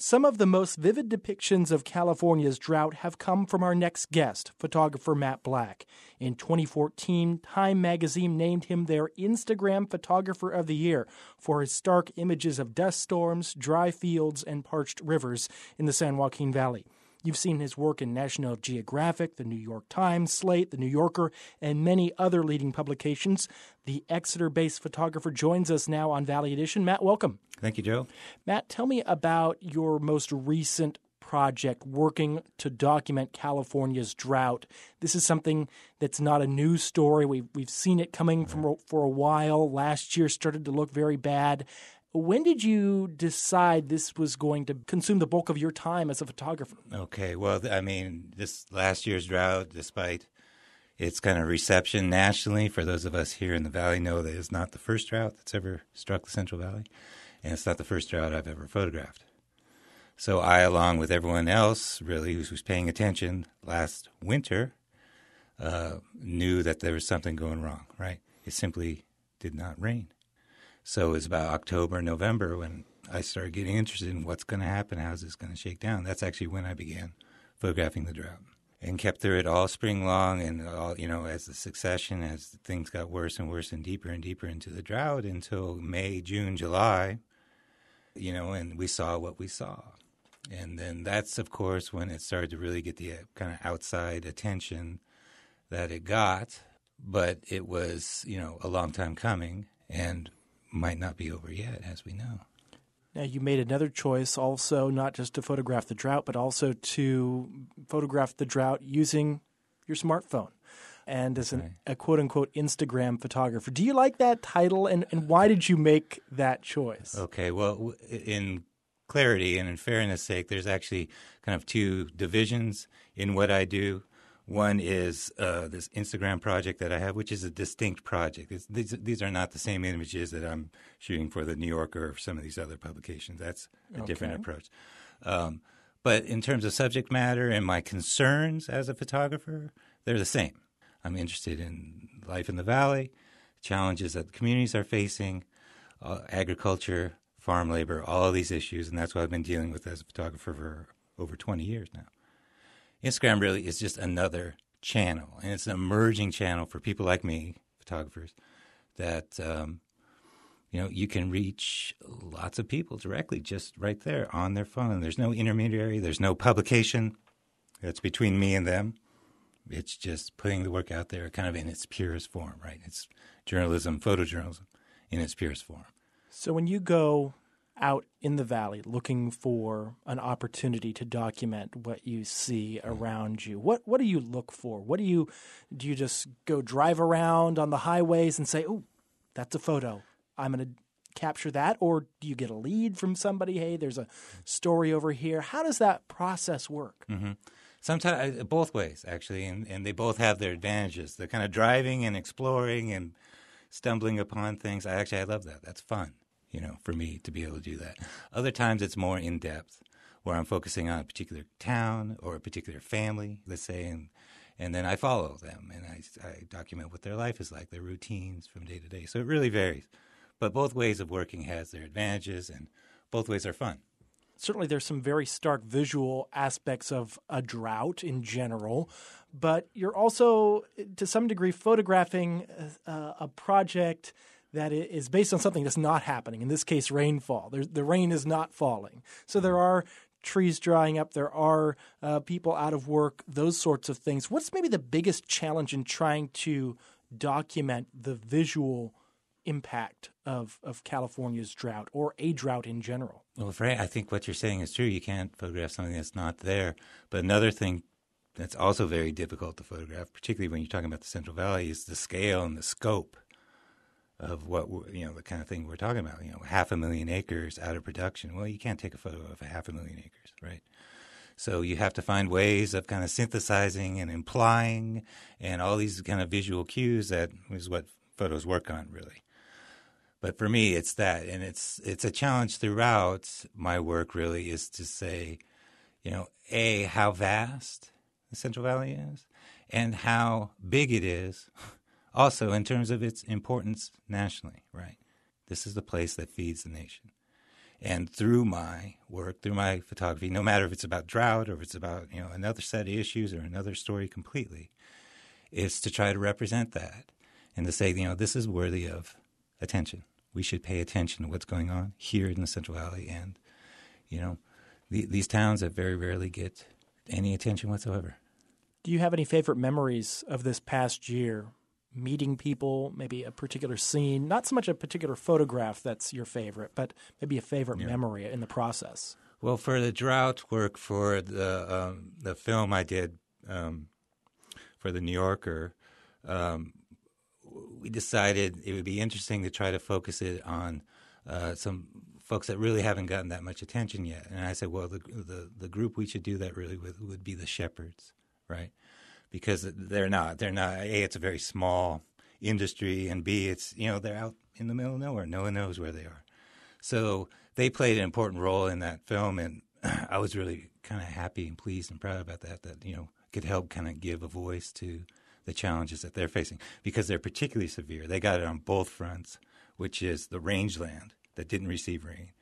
Some of the most vivid depictions of California's drought have come from our next guest, photographer Matt Black. In 2014, Time magazine named him their Instagram Photographer of the Year for his stark images of dust storms, dry fields, and parched rivers in the San Joaquin Valley. You've seen his work in National Geographic, the New York Times, Slate, the New Yorker, and many other leading publications. The Exeter-based photographer joins us now on Valley Edition. Matt, welcome. Thank you, Joe. Matt, tell me about your most recent project working to document California's drought. This is something that's not a news story. We've seen it coming for a while. Last year started to look very bad. When did you decide this was going to consume the bulk of your time as a photographer? Okay, well, I mean, this last year's drought, despite its kind of reception nationally, for those of us here in the Valley know that it's not the first drought that's ever struck the Central Valley, and it's not the first drought I've ever photographed. So I, along with everyone else, really, who was paying attention last winter, knew that there was something going wrong, right? It simply did not rain. So it was about October, November when I started getting interested in what's going to happen, how's this going to shake down. That's actually when I began photographing the drought and kept through it all spring long and all, as the succession, as things got worse and worse and deeper into the drought until May, June, July, and we saw what we saw. And then that's, of course, when it started to really get the kind of outside attention that it got. But it was, a long time coming and might not be over yet, as we know. Now, you made another choice also, not just to photograph the drought, but also to photograph the drought using your smartphone and as a quote-unquote Instagram photographer. Do you like that title, and why did you make that choice? Okay, well, in clarity and in fairness' sake, there's actually kind of two divisions in what I do. One is this Instagram project that I have, which is a distinct project. These are not the same images that I'm shooting for the New Yorker or some of these other publications. That's a different approach. But in terms of subject matter and my concerns as a photographer, they're the same. I'm interested in life in the Valley, challenges that the communities are facing, agriculture, farm labor, all of these issues, and that's what I've been dealing with as a photographer for over 20 years now. Instagram really is just another channel, and it's an emerging channel for people like me, photographers, that, you can reach lots of people directly just right there on their phone. There's no intermediary. There's no publication that's between me and them. It's just putting the work out there kind of in its purest form, right? It's journalism, photojournalism in its purest form. So when you go out in the Valley looking for an opportunity to document what you see around you, what do you look for? Do you just go drive around on the highways and say, oh, that's a photo, I'm going to capture that? Or do you get a lead from somebody? Hey, there's a story over here. How does that process work? Mm-hmm. Sometimes both ways, actually, and they both have their advantages. They're kind of driving and exploring and stumbling upon things. I love that. That's fun, for me to be able to do that. Other times it's more in-depth, where I'm focusing on a particular town or a particular family, let's say, and then I follow them and I document what their life is like, their routines from day to day. So it really varies. But both ways of working has their advantages, and both ways are fun. Certainly there's some very stark visual aspects of a drought in general, but you're also, to some degree, photographing a project that is based on something that's not happening, in this case, rainfall. The rain is not falling. So there are trees drying up, there are people out of work, those sorts of things. What's maybe the biggest challenge in trying to document the visual impact of California's drought or a drought in general? Well, Frank, I think what you're saying is true. You can't photograph something that's not there. But another thing that's also very difficult to photograph, particularly when you're talking about the Central Valley, is the scale and the scope of what, the kind of thing we're talking about. 500,000 acres out of production. Well, you can't take a photo of 500,000 acres, right? So you have to find ways of kind of synthesizing and implying and all these kind of visual cues that is what photos work on, really. But for me, it's that, and it's a challenge throughout my work, really, is to say, A, how vast the Central Valley is, and how big it is, also in terms of its importance nationally, right? This is the place that feeds the nation. And through my work, through my photography, no matter if it's about drought or if it's about another set of issues or another story completely, is to try to represent that and to say, this is worthy of attention. We should pay attention to what's going on here in the Central Valley. And, these towns that very rarely get any attention whatsoever. Do you have any favorite memories of this past year? Meeting people, maybe a particular scene, not so much a particular photograph that's your favorite, but maybe a favorite memory in the process. Well, for the drought work, for the film I did for the New Yorker, we decided it would be interesting to try to focus it on some folks that really haven't gotten that much attention yet. And I said, well, the group we should do that really with would be the shepherds, right? Because they're not. A, it's a very small industry, and B, it's they're out in the middle of nowhere. No one knows where they are. So they played an important role in that film, and I was really kind of happy and pleased and proud about that could help kind of give a voice to the challenges that they're facing because they're particularly severe. They got it on both fronts, which is the rangeland that didn't receive rain,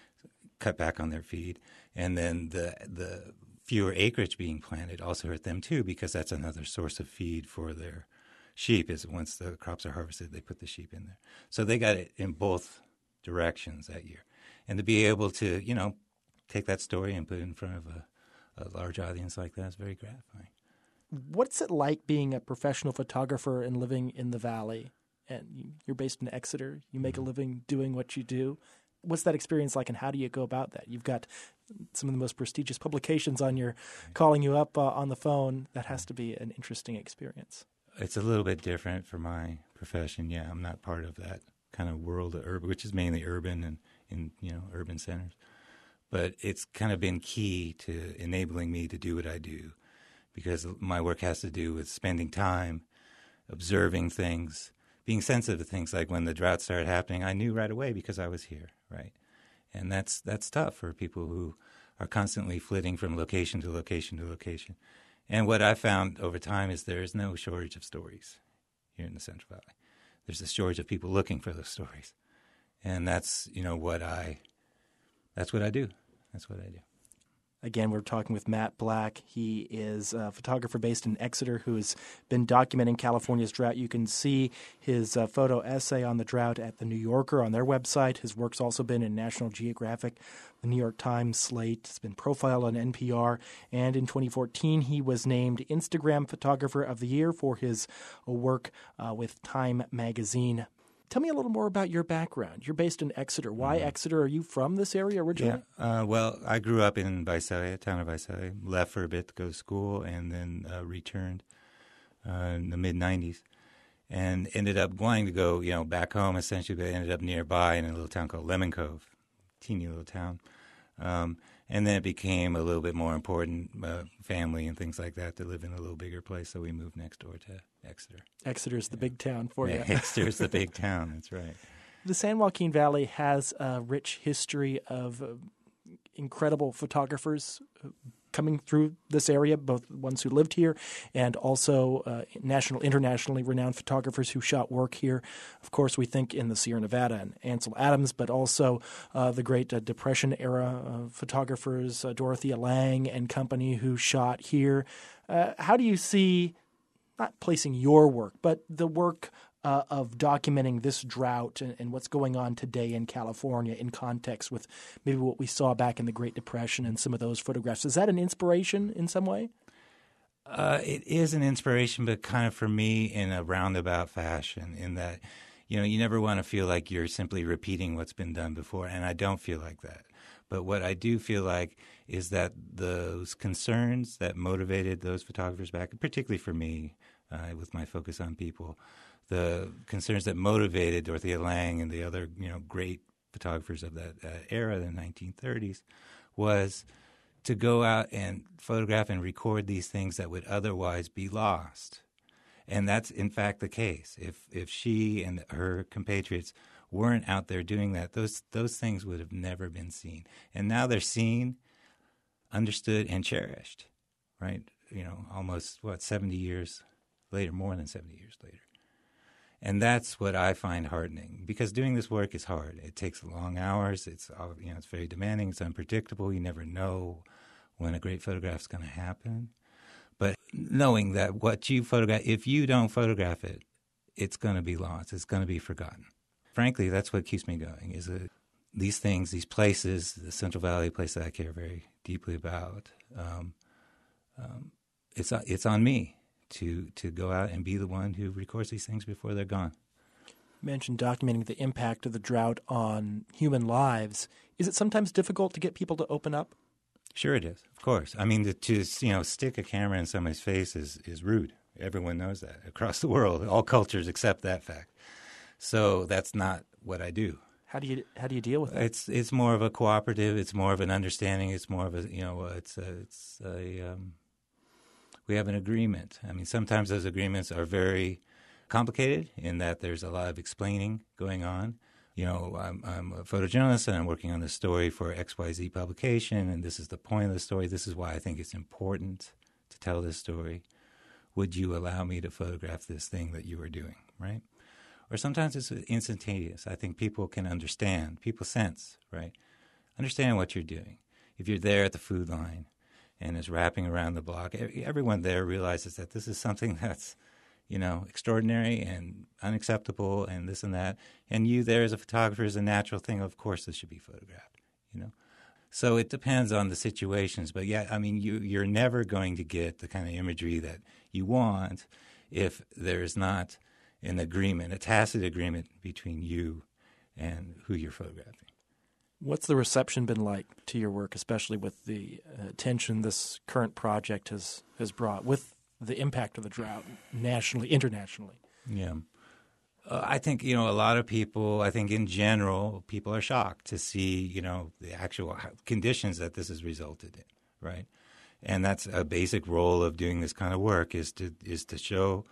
cut back on their feed, and then the fewer acreage being planted also hurt them too because that's another source of feed for their sheep is once the crops are harvested, they put the sheep in there. So they got it in both directions that year. And to be able to, take that story and put it in front of a large audience like that is very gratifying. What's it like being a professional photographer and living in the Valley? And you're based in Exeter. You make a living doing what you do. What's that experience like, and how do you go about that? You've got some of the most prestigious publications on your calling you up on the phone. That has to be an interesting experience. It's a little bit different for my profession. Yeah, I'm not part of that kind of world of urban, which is mainly urban and in urban centers. But it's kind of been key to enabling me to do what I do because my work has to do with spending time, observing things, being sensitive to things like when the drought started happening. I knew right away because I was here, right? And that's tough for people who are constantly flitting from location to location to location. And what I found over time is there is no shortage of stories here in the Central Valley. There's a shortage of people looking for those stories. And that's, that's what I do. That's what I do. Again, we're talking with Matt Black. He is a photographer based in Exeter who has been documenting California's drought. You can see his photo essay on the drought at The New Yorker on their website. His work's also been in National Geographic, The New York Times, Slate. It's been profiled on NPR. And in 2014, he was named Instagram Photographer of the Year for his work with Time Magazine. Tell me a little more about your background. You're based in Exeter. Why Exeter? Are you from this area originally? Yeah. Well, I grew up in Visalia, town of Visalia, left for a bit to go to school, and then returned in the mid-'90s and ended up wanting to go, back home essentially, but ended up nearby in a little town called Lemon Cove, teeny little town. And then it became a little bit more important, family and things like that, to live in a little bigger place. So we moved next door to Exeter. Exeter's the big town for you. Exeter's the big town. That's right. The San Joaquin Valley has a rich history of incredible photographers coming through this area, both ones who lived here and also internationally renowned photographers who shot work here. Of course, we think in the Sierra Nevada and Ansel Adams, but also the Great Depression-era photographers, Dorothea Lange and company who shot here. How do you see, not placing your work, but the work of documenting this drought and what's going on today in California in context with maybe what we saw back in the Great Depression and some of those photographs? Is that an inspiration in some way? It is an inspiration, but kind of for me in a roundabout fashion in that, you never want to feel like you're simply repeating what's been done before, and I don't feel like that. But what I do feel like is that those concerns that motivated those photographers back, particularly for me with my focus on people, the concerns that motivated Dorothea Lange and the other, great photographers of that era, the 1930s, was to go out and photograph and record these things that would otherwise be lost. And that's, in fact, the case. If she and her compatriots weren't out there doing that, those things would have never been seen. And now they're seen, understood, and cherished, right? Almost, 70 years later, more than 70 years later. And that's what I find heartening, because doing this work is hard. It takes long hours. It's it's very demanding. It's unpredictable. You never know when a great photograph is going to happen. But knowing that what you photograph, if you don't photograph it, it's going to be lost. It's going to be forgotten. Frankly, that's what keeps me going, is that these things, these places, the Central Valley, place that I care very deeply about, it's on me to go out and be the one who records these things before they're gone. You mentioned documenting the impact of the drought on human lives. Is it sometimes difficult to get people to open up? Sure it is, of course. I mean, to stick a camera in somebody's face is rude. Everyone knows that across the world. All cultures accept that fact. So that's not what I do. How do you deal with it? It's more of a cooperative. It's more of an understanding. It's more of a we have an agreement. I mean, sometimes those agreements are very complicated in that there's a lot of explaining going on. I'm a photojournalist and I'm working on this story for XYZ publication, and this is the point of the story. This is why I think it's important to tell this story. Would you allow me to photograph this thing that you are doing, right? Or sometimes it's instantaneous. I think people can understand, people sense, right? Understand what you're doing. If you're there at the food line and is wrapping around the block, everyone there realizes that this is something that's, extraordinary and unacceptable and this and that. And you there as a photographer is a natural thing. Of course this should be photographed, So it depends on the situations. But yeah, I mean, you're never going to get the kind of imagery that you want if there's not an agreement, a tacit agreement between you and who you're photographing. What's the reception been like to your work, especially with the attention this current project has brought, with the impact of the drought nationally, internationally? Yeah. I think, a lot of people, I think in general, people are shocked to see, the actual conditions that this has resulted in, right? And that's a basic role of doing this kind of work is to show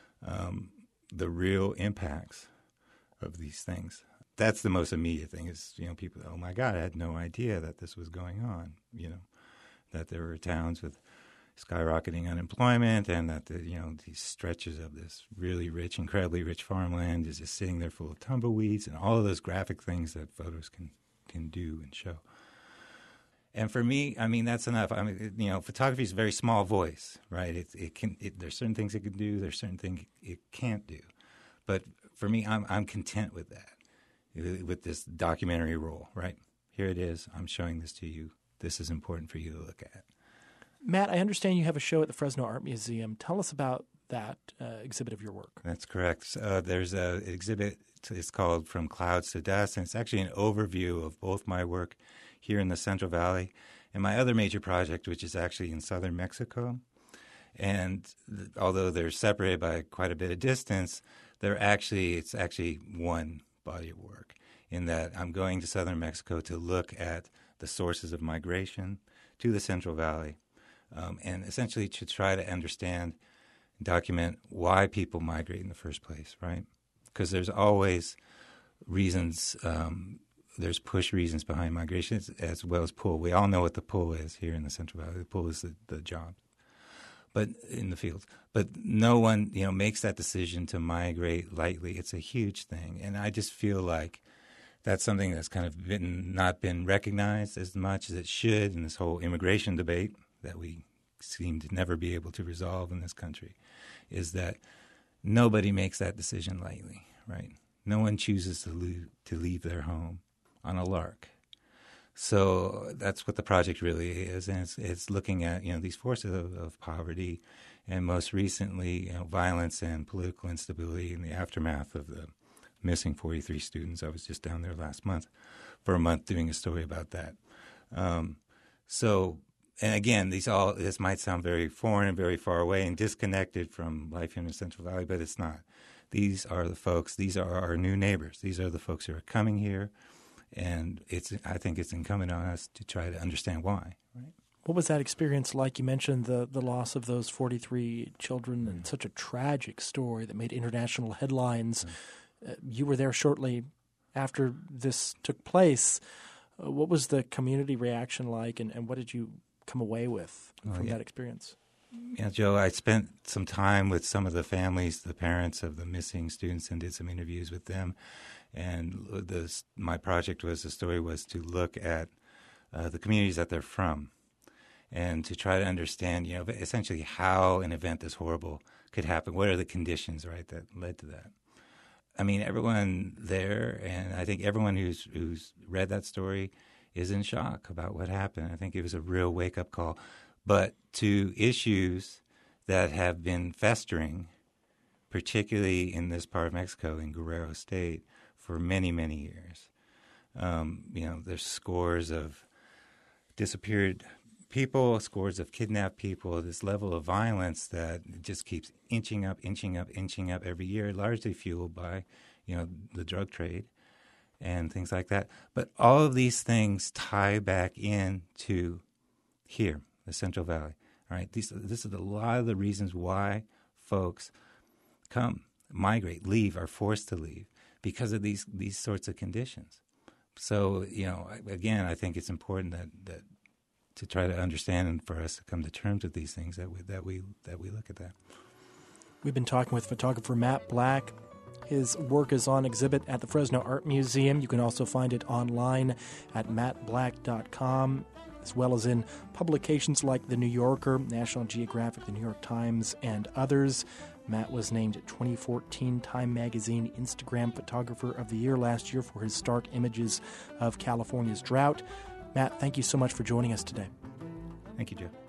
the real impacts of these things. That's the most immediate thing is, people, oh my God, I had no idea that this was going on, that there were towns with skyrocketing unemployment and that, these stretches of this really rich, incredibly rich farmland is just sitting there full of tumbleweeds and all of those graphic things that photos can do and show. And for me, I mean, that's enough. I mean, photography is a very small voice, right? There's certain things it can do. There's certain things it can't do. But for me, I'm content with that, with this documentary role, right? Here it is. I'm showing this to you. This is important for you to look at. Matt, I understand you have a show at the Fresno Art Museum. Tell us about that exhibit of your work. That's correct. There's an exhibit. It's called From Clouds to Dust, and it's actually an overview of both my work here in the Central Valley and my other major project, which is actually in southern Mexico. And although they're separated by quite a bit of distance, it's actually one body of work in that I'm going to southern Mexico to look at the sources of migration to the Central Valley. And essentially to try to understand, document why people migrate in the first place, right? Because there's always reasons, there's push reasons behind migration as well as pull. We all know what the pull is here in the Central Valley. The pull is the job, but in the fields. But no one, makes that decision to migrate lightly. It's a huge thing. And I just feel like that's something that's kind of not been recognized as much as it should in this whole immigration debate that we seem to never be able to resolve in this country, is that nobody makes that decision lightly, right? No one chooses to leave their home on a lark. So that's what the project really is, and it's looking at these forces of poverty, and most recently violence and political instability in the aftermath of the missing 43 students. I was just down there last month for a month doing a story about that. And again, this might sound very foreign and very far away and disconnected from life here in the Central Valley, but it's not. These are the folks. These are our new neighbors. These are the folks who are coming here, and I think it's incumbent on us to try to understand why. Right? What was that experience like? You mentioned the loss of those 43 children and such a tragic story that made international headlines. You were there shortly after this took place. What was the community reaction like, and what did you come away with from that experience? Joe, I spent some time with some of the families, the parents of the missing students, and did some interviews with them. And my project the story was to look at the communities that they're from, and to try to understand, essentially how an event this horrible could happen. What are the conditions, right, that led to that? I mean, everyone there, and I think everyone who's read that story is in shock about what happened. I think it was a real wake-up call. But to issues that have been festering, particularly in this part of Mexico, in Guerrero State, for many, many years. There's scores of disappeared people, scores of kidnapped people, this level of violence that just keeps inching up every year, largely fueled by, the drug trade and things like that. But all of these things tie back into here, the Central Valley. All right, this is a lot of the reasons why folks migrate, leave, are forced to leave because of these sorts of conditions. So, again, I think it's important that to try to understand and for us to come to terms with these things, that we look at that. We've been talking with photographer Matt Black. His work is on exhibit at the Fresno Art Museum. You can also find it online at mattblack.com, as well as in publications like The New Yorker, National Geographic, The New York Times, and others. Matt was named 2014 Time Magazine Instagram Photographer of the Year last year for his stark images of California's drought. Matt, thank you so much for joining us today. Thank you, Joe.